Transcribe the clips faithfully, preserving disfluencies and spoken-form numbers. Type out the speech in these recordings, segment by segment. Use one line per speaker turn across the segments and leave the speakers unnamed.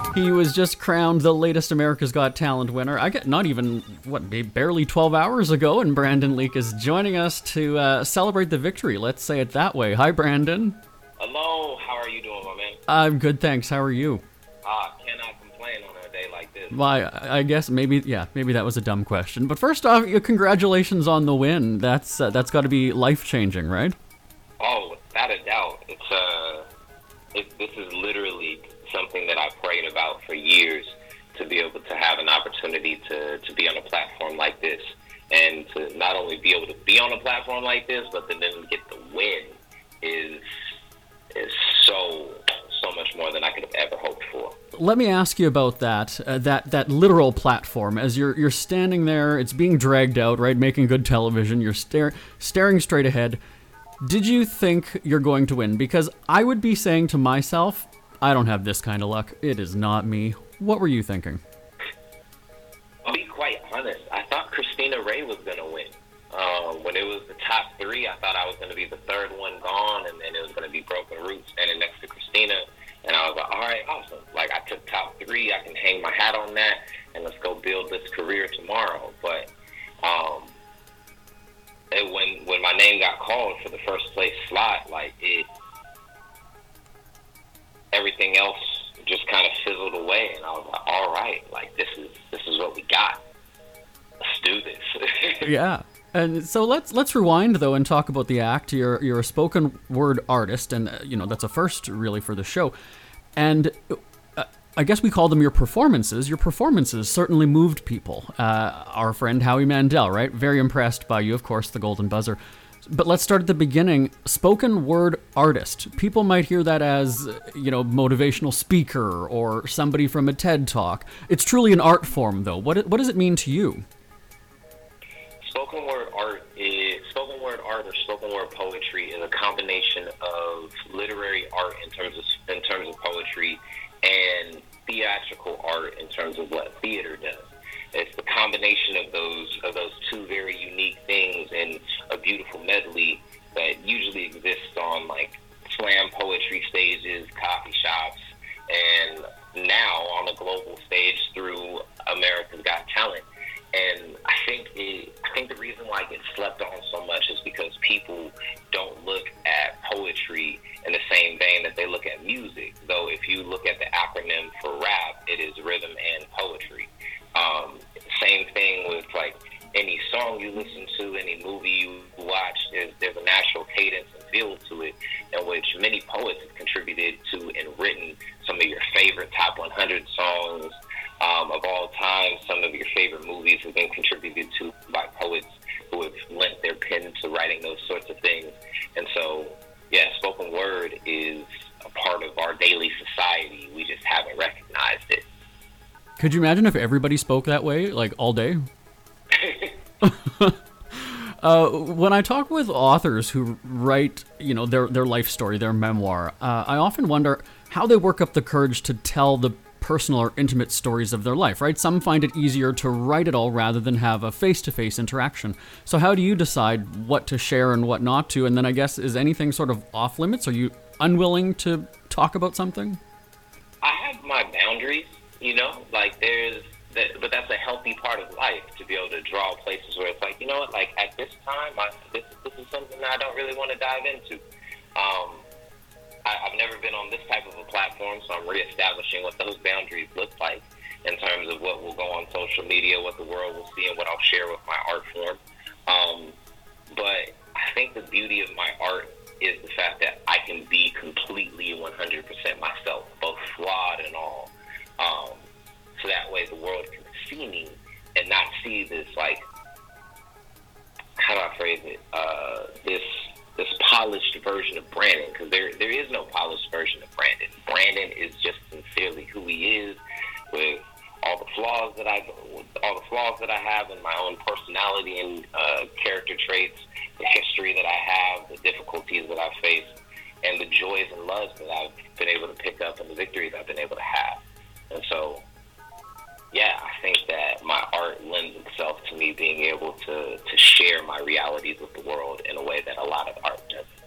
He was just crowned the latest America's Got Talent winner. I get not even, what, barely twelve hours ago, and Brandon Leake is joining us to uh, celebrate the victory. Let's say it that way. Hi, Brandon.
Hello, how are you doing, my man?
I'm good, thanks. How are you?
Ah, uh, cannot complain on a day like this.
Why, I guess maybe, yeah, maybe that was a dumb question. But first off, congratulations on the win. That's uh, that's got to be life-changing, right?
Oh, without a doubt. It's uh, it, this is literally something that I prayed about for years, to be able to have an opportunity to, to be on a platform like this, and to not only be able to be on a platform like this, but to then get the win is is so so much more than I could have ever hoped for.
Let me ask you about that uh, that that literal platform. As you're you're standing there, it's being dragged out, right? Making good television. You're stare, staring straight ahead. Did you think you're going to win? Because I would be saying to myself, I don't have this kind of luck. It is not me. What were you thinking?
I'll be quite honest. I thought Christina Ray was going to win. Uh, when it was the top three, I thought I was going to be the third one gone, and then it was going to be Broken Roots standing next to Christina. And I was like, all right, awesome. Like, I took top three. I can hang my hat on that, and let's go build this career tomorrow. But um, it, when when my name got called for the first place slot, like, it, everything else just kind of fizzled away, and I was like, all right, like, this is this is what we got. Let's do this.
Yeah. And so let's let's rewind though and talk about the act. You're you're a spoken word artist, and uh, you know that's a first really for the show. And uh, I guess we call them your performances. Your performances certainly moved people. Uh, our friend Howie Mandel, right? Very impressed by you, of course, the Golden Buzzer. But let's start at the beginning. Spoken word artist. People might hear that as, you know, motivational speaker or somebody from a TED Talk. It's truly an art form, though. What what does it mean to you?
Spoken word art is spoken word art or spoken word poetry is a combination of literary art in terms of in terms of poetry and theatrical art in terms of what theater does. It's the combination of those of those two very unique things in a beautiful medley that usually exists on like slam poetry stages, coffee shops, and now on a global stage through America's Got Talent. And I think it, I think the reason why it gets slept on so much is because people don't look at poetry in the same vein that they look at music. Though if you look at the acronym for rap, it is rhythm and poetry. Um, same thing with like any song you listen to, any movie you watch, there's, there's a natural cadence and feel to it, in which many poets have contributed to and written some of your favorite top one hundred songs um, of all time. Some of your favorite movies have been contributed to by poets who have lent their pen to writing those sorts of things. And so, yeah, spoken word is a part of our daily society. We just haven't recognized it.
Could you imagine if everybody spoke that way, like all day? uh, when I talk with authors who write, you know, their their life story, their memoir, uh, I often wonder how they work up the courage to tell the personal or intimate stories of their life, right? Some find it easier to write it all rather than have a face-to-face interaction. So how do you decide what to share and what not to? And then I guess, is anything sort of off limits? Are you unwilling to talk about something?
I have my boundaries. You know, like there's, that, but that's a healthy part of life to be able to draw places where it's like, you know what, like at this time, I, this, this is something that I don't really want to dive into. Um, I, I've never been on this type of a platform, so I'm reestablishing what those boundaries look like in terms of what will go on social media, what the world will see, and what I'll share with my art form. Um, but I think the beauty of my art is the fact that I can be completely one hundred percent myself, both flawed and all. Um, so that way the world can see me and not see this, like, how do I phrase it, uh, this this polished version of Brandon, because there there is no polished version of Brandon. Brandon is just sincerely who he is, with all the flaws that I all the flaws that I have in my own personality and uh, character traits, the history that I have, the difficulties that I've faced, and the joys and loves that I've been able to pick up and the victories I've been able to have. And so, yeah, I think that my art lends itself to me being able to, to share my realities with the world in a way that a lot of art doesn't.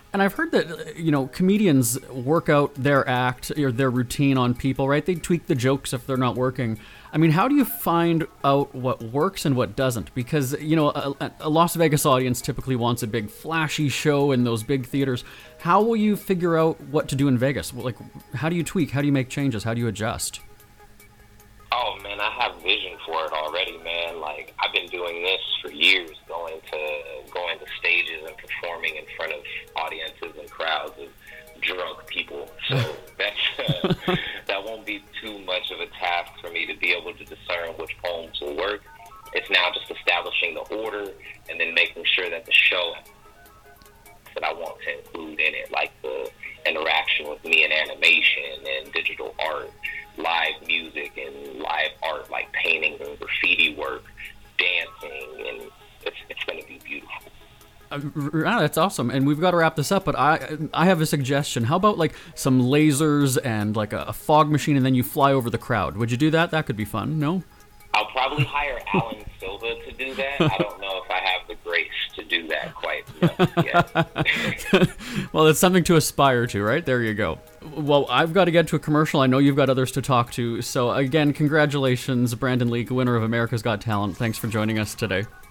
And I've heard that, you know, comedians work out their act or their routine on people, right? They tweak the jokes if they're not working. I mean, how do you find out what works and what doesn't? Because, you know, a, a Las Vegas audience typically wants a big flashy show in those big theaters. How will you figure out what to do in Vegas? Like, how do you tweak? How do you make changes? How do you adjust?
Oh, man, I have vision for it already, man. Like, I've been doing this for years, going to going to stages and performing in front of audiences and crowds of drunk people. So that's uh, that won't be too much of a task for me to be able to discern which poems will work. It's now just establishing the order and then making sure that the show that I want to include in it, like the interaction with me and animation and digital art, live music and live art like paintings and graffiti work, dancing, and it's it's going to be beautiful.
Uh, that's awesome, and we've got to wrap this up. But I I have a suggestion. How about like some lasers and like a, a fog machine, and then you fly over the crowd? Would you do that? That could be fun. No?
I'll probably hire Alan Silva to do that. I don't know if I have the grace to do that quite yet.
Well, it's something to aspire to, right? There you go. Well, I've got to get to a commercial. I know you've got others to talk to. So again, congratulations, Brandon Leake, winner of America's Got Talent. Thanks for joining us today.